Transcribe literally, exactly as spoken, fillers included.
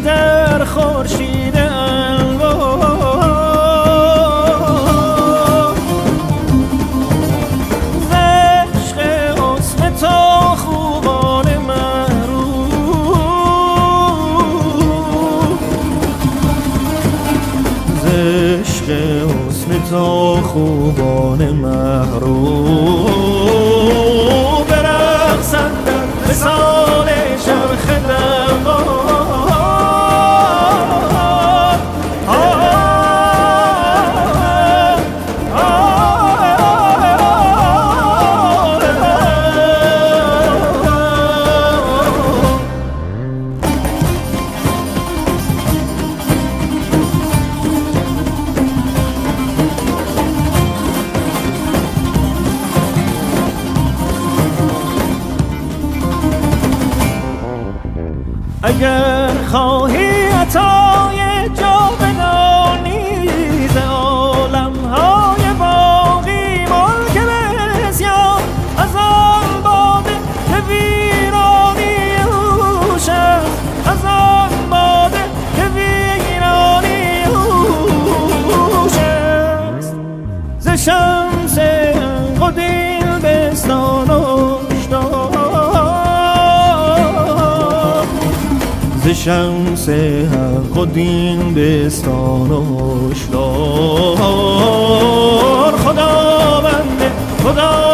در خورشید انوار ز عشق حسن تو خوبان محروم ز عشق حسن تو خوبان محروم برقصند در مثال چرخ اگر خواهی عطای جاودانی ز عالم‌های باقی ملک بسیار از آن باده که ویرانی اوش است از آن باده که ویرانی اوش است ز شمس حق و دلبستان و ز شمس حق و دین بستان و هشدار خداوند خدا